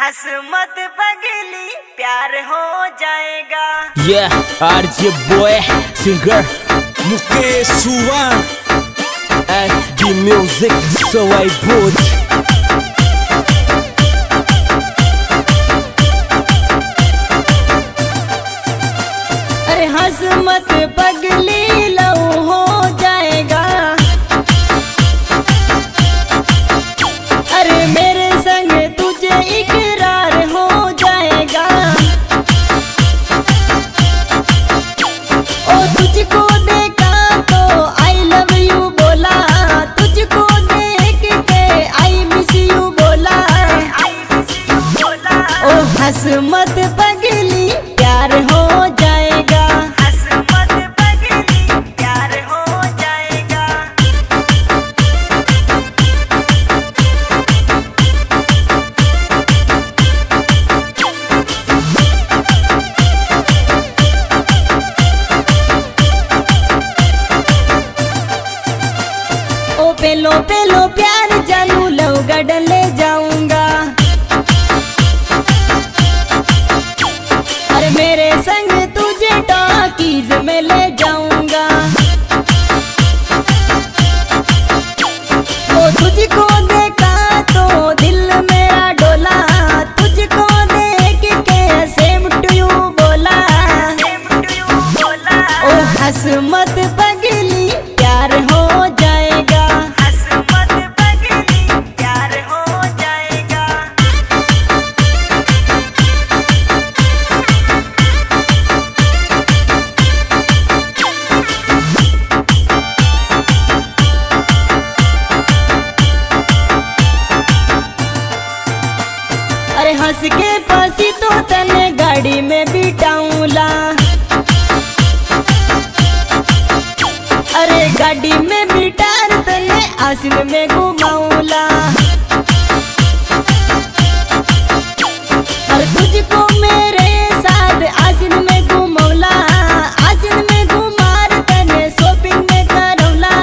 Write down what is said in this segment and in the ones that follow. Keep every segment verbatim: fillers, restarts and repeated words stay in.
हंस मत पगली प्यार हो जाएगा। Yeah, R J boy, singer Mukesh Suwan S D Music, so I put अरे हंस मत पगली लव हो जाएगा। अरे मेरे संग तुझे इकरार हो जाएगा। ओ तुझको देखा तो आई लव यू बोला, तुझको देख के आई मिस यू बोला। ओ हंस मत पगली प्यार हो जाएगा। हंस मत पगली प्यार हो जाएगा। ओ पेलो पेलो प्यार जानू लवगढ़ ले जाऊंगा। अरे मेरे संग तुझे टॉकीज में ले जाऊंगा। ओ तुझको देखा तो दिल मेरा डोला, तुझको देख के सेम टू यू बोला। ओ हंस मत पगली प्यार हो जाएगा। हंस मत पगली प्यार हो जाएगा। अरे हंस के पासी तो तने गाड़ी में बिठाऊंला। अरे गाड़ी में बिठार तने आसिन में घुमाऊंला। अरे तुझको मेरे साथ आसिन में घुमौला, आसिन में घुमार तने शॉपिंग में करौला।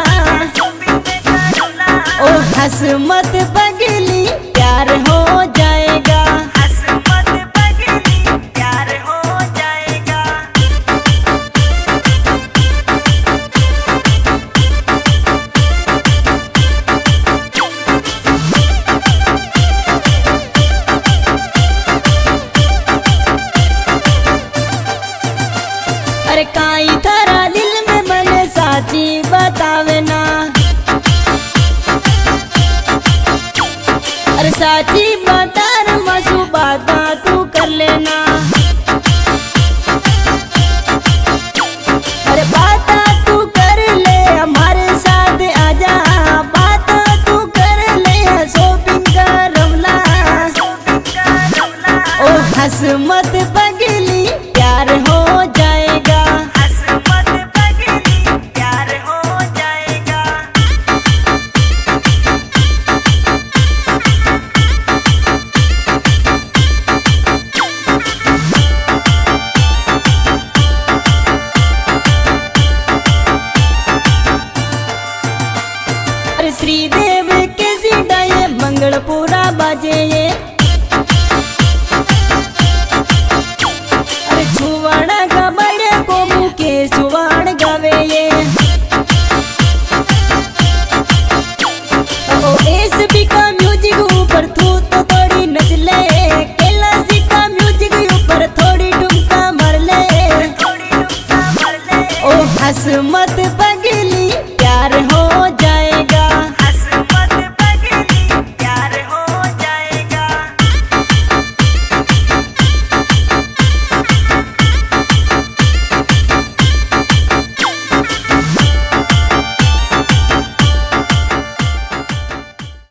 ओ हंस मत पगली प्यार हो जाएगा। हंस मत पगली प्यार हो जाएगा। अरे काई थारा दिल में मने साची बतावे ना। अरे साची बातार मासू बाता तू कर लेना। अरे बाता तू कर ले हमारे साथ आजा, बाता तू कर ले शॉपिंग कर रमला। ओ हंस मत पगली प्यार हो जाएगा। हंस मत पगली प्यार हो जाएगा। अरे श्रीदेव के सीडाए मंगलपुरा बाजे ये। अरे छुवाड़ा का बड़े को मुकेश सुवाड़ गावे ये। ओ एसबी का म्यूजिक ऊपर तू तो थोड़ी नच ले, कैलाशी का म्यूजिक ऊपर थोड़ी ठुमका मार ले। ओ हंस मत